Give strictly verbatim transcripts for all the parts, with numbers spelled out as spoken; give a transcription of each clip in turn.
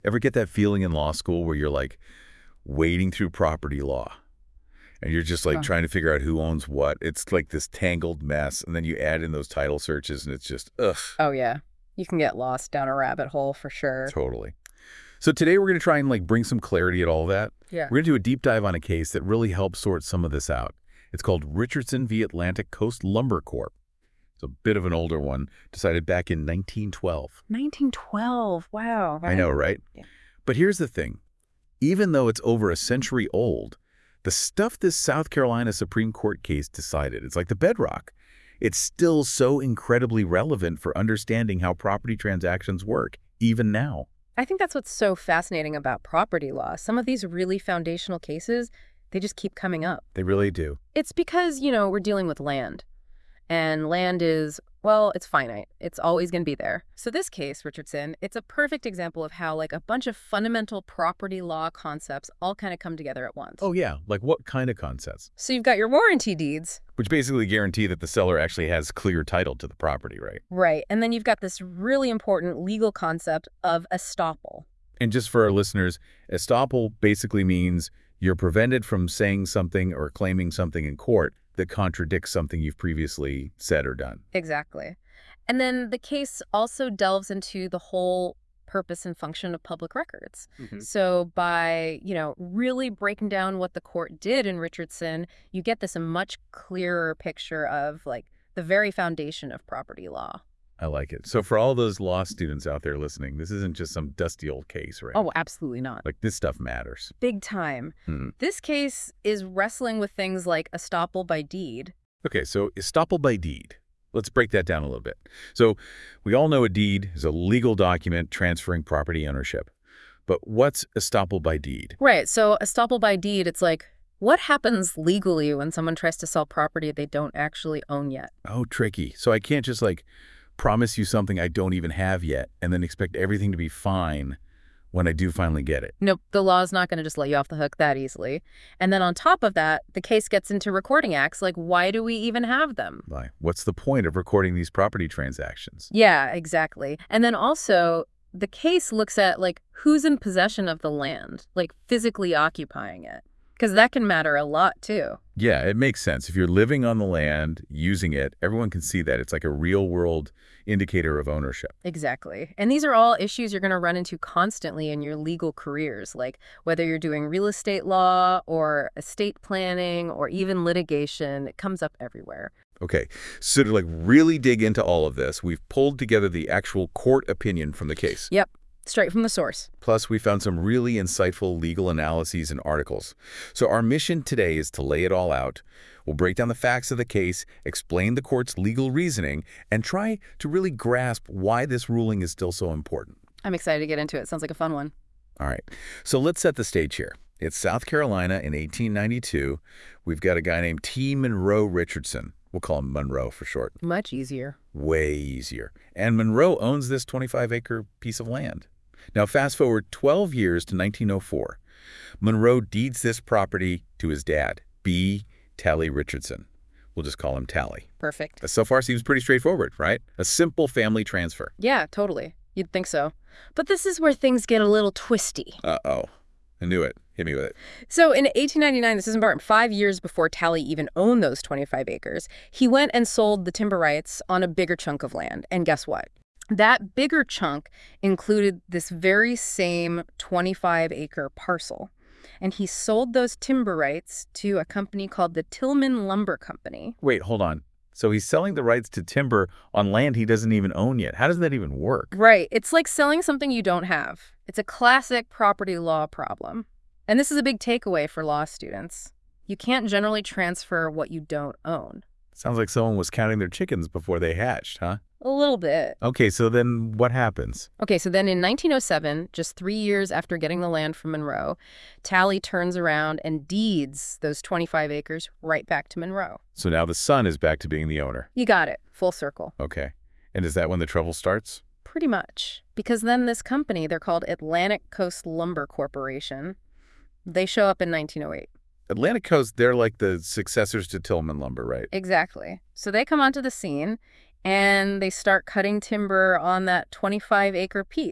Ever get that feeling in law school where you're like wading through property law and you're just like Huh. trying to figure out who owns what? It's like this tangled mess. And then you add in those title searches and it's just, ugh. Oh, yeah. You can get lost down a rabbit hole for sure. Totally. So today we're going to try and like bring some clarity at all of that. Yeah. We're going to do a deep dive on a case that really helps sort some of this out. It's called Richardson v. Atlantic Coast Lumber Corp. It's a bit of an older one, decided back in nineteen twelve. nineteen twelve. Wow. I know, right? Yeah. But here's the thing. Even though it's over a century old, the stuff this South Carolina Supreme Court case decided, it's like the bedrock. It's still so incredibly relevant for understanding how property transactions work, even now. I think that's what's so fascinating about property law. Some of these really foundational cases, they just keep coming up. They really do. It's because, you know, we're dealing with land. And land is, well, it's finite. It's always going to be there. So this case, Richardson, it's a perfect example of how like a bunch of fundamental property law concepts all kind of come together at once. Oh, yeah. Like what kind of concepts? So you've got your warranty deeds. Which basically guarantee that the seller actually has clear title to the property, right? Right. And then you've got this really important legal concept of estoppel. And just for our listeners, estoppel basically means you're prevented from saying something or claiming something in court that contradicts something you've previously said or done. Exactly. And then the case also delves into the whole purpose and function of public records. Mm-hmm. So by, you know, really breaking down what the court did in Richardson, you get this a much clearer picture of like the very foundation of property law. I like it. So for all those law students out there listening, this isn't just some dusty old case, right? Oh, absolutely not. Like this stuff matters. Big time. Hmm. This case is wrestling with things like estoppel by deed. Okay, so estoppel by deed. Let's break that down a little bit. So we all know a deed is a legal document transferring property ownership. But what's estoppel by deed? Right. So estoppel by deed, it's like, what happens legally when someone tries to sell property they don't actually own yet? Oh, tricky. So I can't just like promise you something I don't even have yet and then expect everything to be fine when I do finally get it. Nope, the law is not going to just let you off the hook that easily. And then on top of that, the case gets into recording acts, like why do we even have them? Like, what's the point of recording these property transactions? Yeah, exactly. And then also, the case looks at like who's in possession of the land, like physically occupying it. Because that can matter a lot, too. Yeah, it makes sense. If you're living on the land, using it, everyone can see that. It's like a real-world indicator of ownership. Exactly. And these are all issues you're going to run into constantly in your legal careers, like whether you're doing real estate law or estate planning or even litigation, it comes up everywhere. Okay, so to like really dig into all of this, we've pulled together the actual court opinion from the case. Yep. Straight from the source. Plus, we found some really insightful legal analyses and articles. So our mission today is to lay it all out. We'll break down the facts of the case, explain the court's legal reasoning, and try to really grasp why this ruling is still so important. I'm excited to get into it. Sounds like a fun one. All right, so let's set the stage here. It's South Carolina in eighteen ninety-two. We've got a guy named T. Monroe Richardson. We'll call him Monroe for short. Much easier. Way easier. And Monroe owns this twenty-five acre piece of land. Now, fast forward twelve years to nineteen oh four. Monroe deeds this property to his dad, B. Tally Richardson. We'll just call him Tally. Perfect. So far seems pretty straightforward, right? A simple family transfer. Yeah, totally. You'd think so. But this is where things get a little twisty. Uh-oh. I knew it. Hit me with it. So in eighteen ninety-nine, this is important, five years before Tally even owned those twenty-five acres, he went and sold the timber rights on a bigger chunk of land. And guess what? That bigger chunk included this very same twenty-five acre parcel. And he sold those timber rights to a company called the Tillman Lumber Company. Wait, hold on. So he's selling the rights to timber on land he doesn't even own yet. How does that even work? Right. It's like selling something you don't have. It's a classic property law problem. And this is a big takeaway for law students. You can't generally transfer what you don't own. Sounds like someone was counting their chickens before they hatched, huh? A little bit. Okay, so then what happens? Okay, so then in nineteen oh seven, just three years after getting the land from Monroe, Tally turns around and deeds those twenty-five acres right back to Monroe. So now the son is back to being the owner. You got it. Full circle. Okay. And is that when the trouble starts? Pretty much. Because then this company, they're called Atlantic Coast Lumber Corporation, they show up in nineteen oh eight. Atlantic Coast, they're like the successors to Tillman Lumber, right? Exactly. So they come onto the scene and they start cutting timber on that twenty-five acre piece.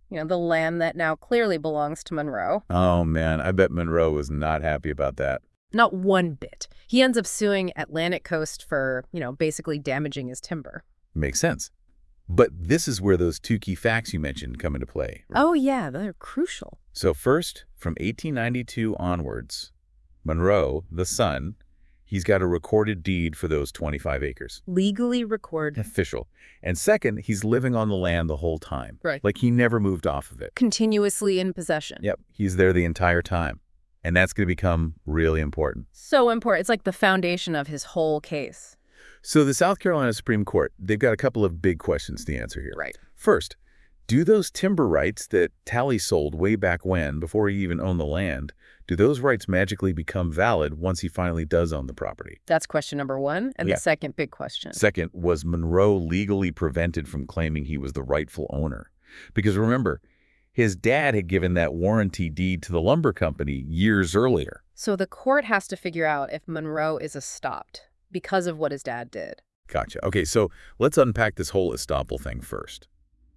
you know, the land that now clearly belongs to Monroe. Oh, man, I bet Monroe was not happy about that. Not one bit. He ends up suing Atlantic Coast for, you know, basically damaging his timber. Makes sense. But this is where those two key facts you mentioned come into play. Oh, yeah, they're crucial. So first, from eighteen ninety-two onwards, Monroe, the son, he's got a recorded deed for those twenty-five acres. Legally record. Official. And second, he's living on the land the whole time. Right. Like he never moved off of it. Continuously in possession. Yep. He's there the entire time. And that's going to become really important. So important. It's like the foundation of his whole case. So the South Carolina Supreme Court, they've got a couple of big questions to answer here. Right. First, do those timber rights that Talley sold way back when, before he even owned the land, do those rights magically become valid once he finally does own the property? That's question number one. And Yeah. the second big question. Second, was Monroe legally prevented from claiming he was the rightful owner? Because remember, his dad had given that warranty deed to the lumber company years earlier. So the court has to figure out if Monroe is estopped because of what his dad did. Gotcha. Okay, so let's unpack this whole estoppel thing first.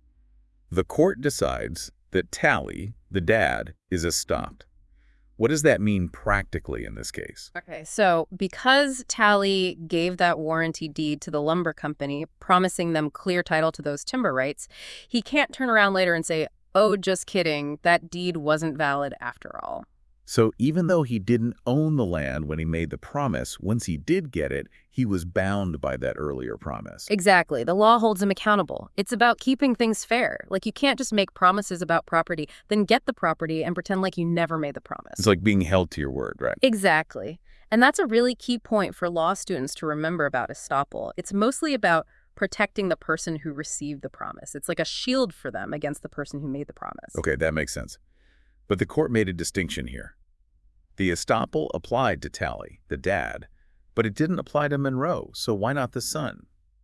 The court decides that Talley, the dad, is estopped. What does that mean practically in this case? Okay, so because Talley gave that warranty deed to the lumber company, promising them clear title to those timber rights, he can't turn around later and say, oh, just kidding, that deed wasn't valid after all. So even though he didn't own the land when he made the promise, once he did get it, he was bound by that earlier promise. Exactly. The law holds him accountable. It's about keeping things fair. Like, you can't just make promises about property, then get the property and pretend like you never made the promise. It's like being held to your word, right? Exactly. And that's a really key point for law students to remember about estoppel. It's mostly about protecting the person who received the promise. It's like a shield for them against the person who made the promise. Okay, that makes sense. But the court made a distinction here. The estoppel applied to Talley, the dad, but it didn't apply to Monroe, so why not the son?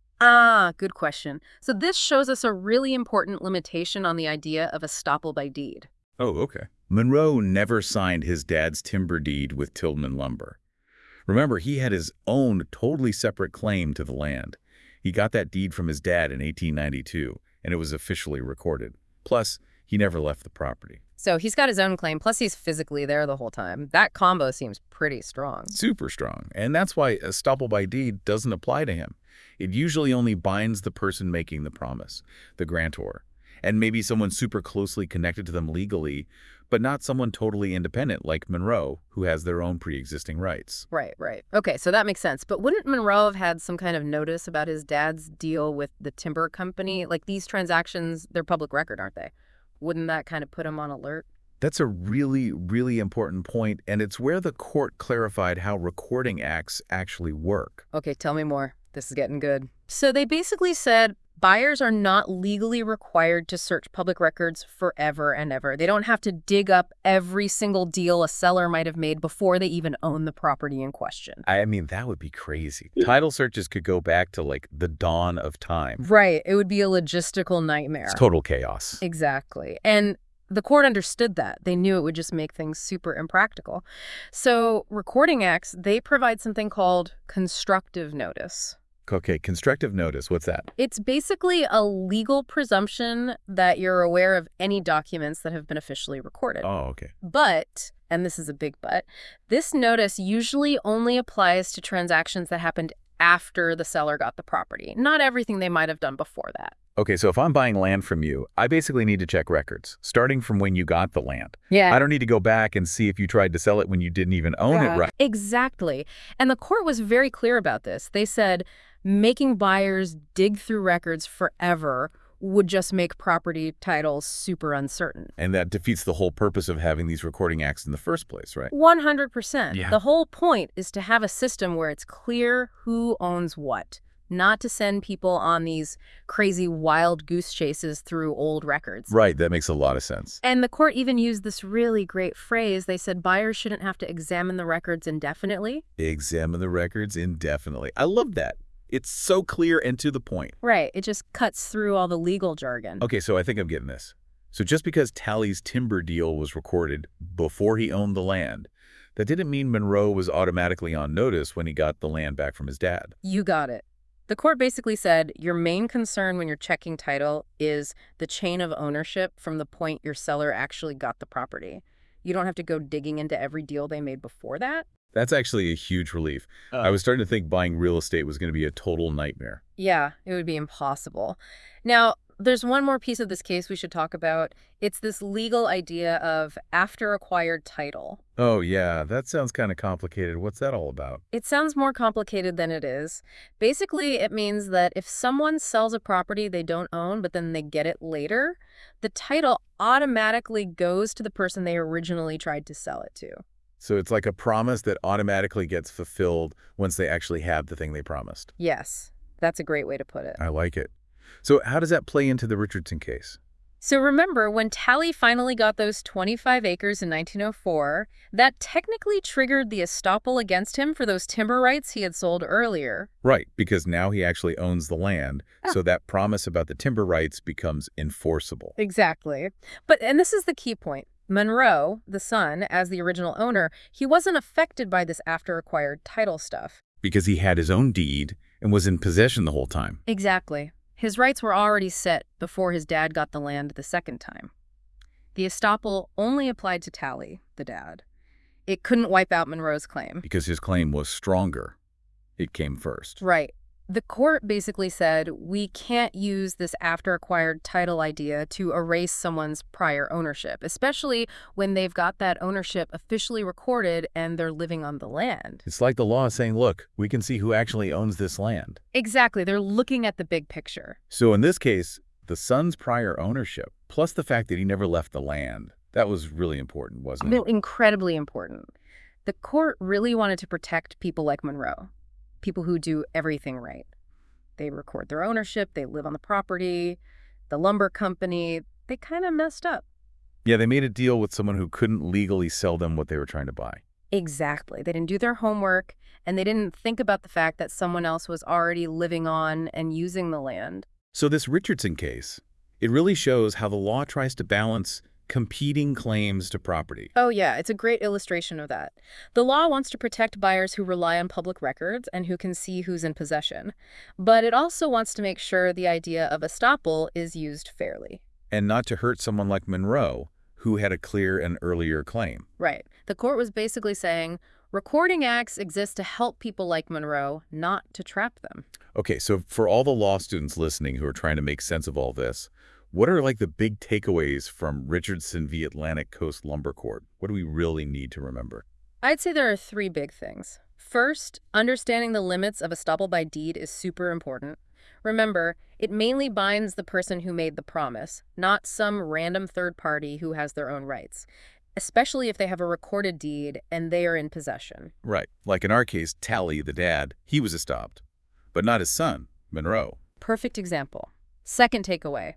Ah, good question. So this shows us a really important limitation on the idea of estoppel by deed. Oh, okay. Monroe never signed his dad's timber deed with Tilden Lumber. Remember, he had his own totally separate claim to the land. He got that deed from his dad in eighteen ninety-two, and it was officially recorded. Plus, he never left the property. So he's got his own claim, plus he's physically there the whole time. That combo seems pretty strong. Super strong. And that's why estoppel by deed doesn't apply to him. It usually only binds the person making the promise, the grantor, and maybe someone super closely connected to them legally, but not someone totally independent like Monroe, who has their own pre-existing rights. Right, right. Okay, so that makes sense. But wouldn't Monroe have had some kind of notice about his dad's deal with the timber company? Like, these transactions, they're public record, aren't they? Wouldn't that kind of put him on alert? That's a really, really important point, and it's where the court clarified how recording acts actually work. Okay, tell me more. This is getting good. So they basically said buyers are not legally required to search public records forever and ever. They don't have to dig up every single deal a seller might have made before they even own the property in question. I mean, that would be crazy. Title searches could go back to, like, the dawn of time. Right. It would be a logistical nightmare. It's total chaos. Exactly. And the court understood that. They knew it would just make things super impractical. So recording acts, they provide something called constructive notice. Okay, constructive notice, what's that? It's basically a legal presumption that you're aware of any documents that have been officially recorded. Oh, okay. But, and this is a big but, this notice usually only applies to transactions that happened after the seller got the property, not everything they might have done before that. Okay, so if I'm buying land from you, I basically need to check records, starting from when you got the land. Yeah. I don't need to go back and see if you tried to sell it when you didn't even own Yeah. it, right? Exactly. And the court was very clear about this. They said making buyers dig through records forever would just make property titles super uncertain. And that defeats the whole purpose of having these recording acts in the first place, right? one hundred percent. Yeah. The whole point is to have a system where it's clear who owns what, not to send people on these crazy wild goose chases through old records. Right, that makes a lot of sense. And the court even used this really great phrase. They said buyers shouldn't have to examine the records indefinitely. Examine the records indefinitely. I love that. It's so clear and to the point. Right. It just cuts through all the legal jargon. Okay, so I think I'm getting this. So just because Talley's timber deal was recorded before he owned the land, that didn't mean Monroe was automatically on notice when he got the land back from his dad. You got it. The court basically said your main concern when you're checking title is the chain of ownership from the point your seller actually got the property. You don't have to go digging into every deal they made before that. That's actually a huge relief. Uh, I was starting to think buying real estate was going to be a total nightmare. Yeah, it would be impossible. Now, there's one more piece of this case we should talk about. It's this legal idea of after acquired title. Oh, yeah, that sounds kind of complicated. What's that all about? It sounds more complicated than it is. Basically, it means that if someone sells a property they don't own, but then they get it later, the title automatically goes to the person they originally tried to sell it to. So it's like a promise that automatically gets fulfilled once they actually have the thing they promised. Yes, that's a great way to put it. I like it. So how does that play into the Richardson case? So remember, when Talley finally got those twenty-five acres in nineteen oh four, that technically triggered the estoppel against him for those timber rights he had sold earlier. Right, because now he actually owns the land, Ah. so that promise about the timber rights becomes enforceable. Exactly. But, and this is the key point, Monroe, the son, as the original owner, he wasn't affected by this after-acquired title stuff. Because he had his own deed and was in possession the whole time. Exactly. His rights were already set before his dad got the land the second time. The estoppel only applied to Talley, the dad. It couldn't wipe out Monroe's claim. Because his claim was stronger. It came first. Right. The court basically said we can't use this after-acquired title idea to erase someone's prior ownership, especially when they've got that ownership officially recorded and they're living on the land. It's like the law is saying, look, we can see who actually owns this land. Exactly. They're looking at the big picture. So in this case, the son's prior ownership, plus the fact that he never left the land, that was really important, wasn't it? Incredibly important. The court really wanted to protect people like Monroe. People who do everything right. They record their ownership, they live on the property, the lumber company, they kind of messed up. Yeah, they made a deal with someone who couldn't legally sell them what they were trying to buy. Exactly. They didn't do their homework, and they didn't think about the fact that someone else was already living on and using the land. So this Richardson case, it really shows how the law tries to balance competing claims to property. Oh yeah, it's a great illustration of that. The law wants to protect buyers who rely on public records and who can see who's in possession. But it also wants to make sure the idea of estoppel is used fairly. And not to hurt someone like Monroe, who had a clear and earlier claim. Right. The court was basically saying, recording acts exist to help people like Monroe, not to trap them. Okay, so for all the law students listening who are trying to make sense of all this, what are like the big takeaways from Richardson v. Atlantic Coast Lumber Court? What do we really need to remember? I'd say there are three big things. First, understanding the limits of estoppel by deed is super important. Remember, it mainly binds the person who made the promise, not some random third party who has their own rights, especially if they have a recorded deed and they are in possession. Right. Like in our case, Talley, the dad, he was estopped, but not his son, Monroe. Perfect example. Second takeaway.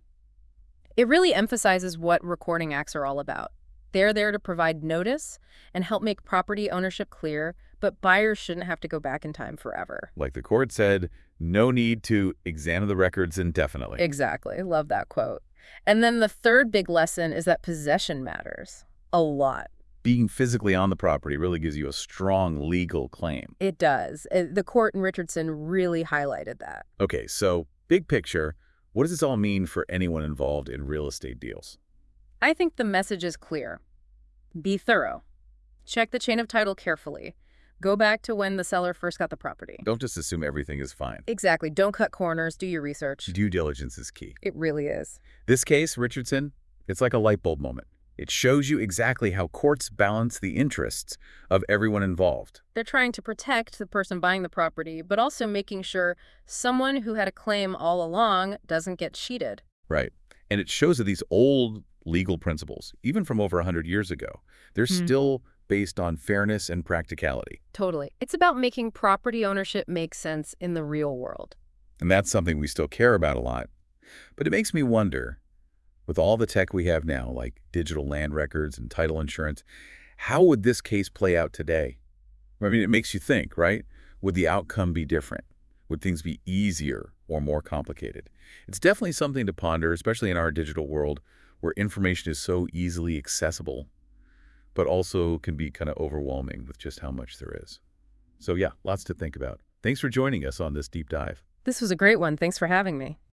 It really emphasizes what recording acts are all about. They're there to provide notice and help make property ownership clear, but buyers shouldn't have to go back in time forever. Like the court said, no need to examine the records indefinitely. Exactly. Love that quote. And then the third big lesson is that possession matters a lot. Being physically on the property really gives you a strong legal claim. It does. Uh, The court in Richardson really highlighted that. Okay, so big picture, what does this all mean for anyone involved in real estate deals? I think the message is clear. Be thorough. Check the chain of title carefully. Go back to when the seller first got the property. Don't just assume everything is fine. Exactly. Don't cut corners. Do your research. Due diligence is key. It really is. This case, Richardson, it's like a light bulb moment. It shows you exactly how courts balance the interests of everyone involved. They're trying to protect the person buying the property, but also making sure someone who had a claim all along doesn't get cheated. Right. And it shows that these old legal principles, even from over one hundred years ago, they're Hmm. still based on fairness and practicality. Totally. It's about making property ownership make sense in the real world. And that's something we still care about a lot. But it makes me wonder, with all the tech we have now, like digital land records and title insurance, how would this case play out today? I mean, it makes you think, right? Would the outcome be different? Would things be easier or more complicated? It's definitely something to ponder, especially in our digital world where information is so easily accessible, but also can be kind of overwhelming with just how much there is. So yeah, lots to think about. Thanks for joining us on this deep dive. This was a great one. Thanks for having me.